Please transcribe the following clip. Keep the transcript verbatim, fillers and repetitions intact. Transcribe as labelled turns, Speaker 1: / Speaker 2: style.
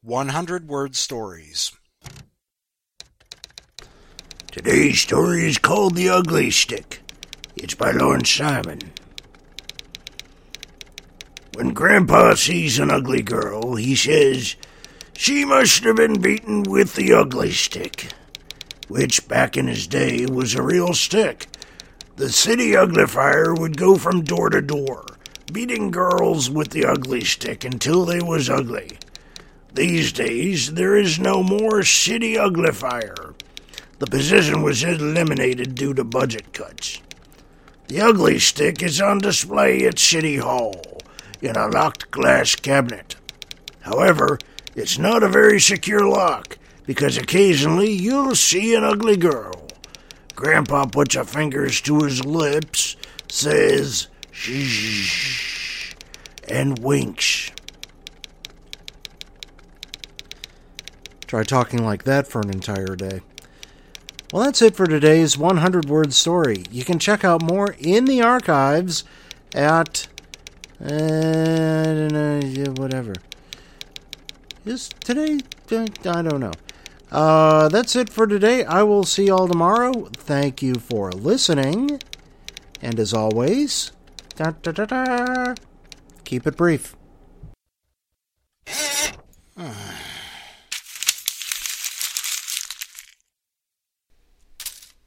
Speaker 1: one hundred word stories.
Speaker 2: Today's story is called The Ugly Stick. It's by Lawrence Simon. When Grandpa sees an ugly girl, he says, "She must have been beaten with the ugly stick," which back in his day was a real stick. The city uglifier would go from door to door, beating girls with the ugly stick until they was ugly. These days, there is no more city uglifier. The position was eliminated due to budget cuts. The ugly stick is on display at City Hall in a locked glass cabinet. However, it's not a very secure lock, because occasionally you'll see an ugly girl. Grandpa puts her fingers to his lips, says, "Shh," and winks.
Speaker 3: Try talking like that for an entire day. Well, that's it for today's one hundred word story. You can check out more in the archives at, uh, I don't know, whatever. Is today? I don't know. Uh, that's it for today. I will see you all tomorrow. Thank you for listening. And as always, da, da, da, da, keep it brief.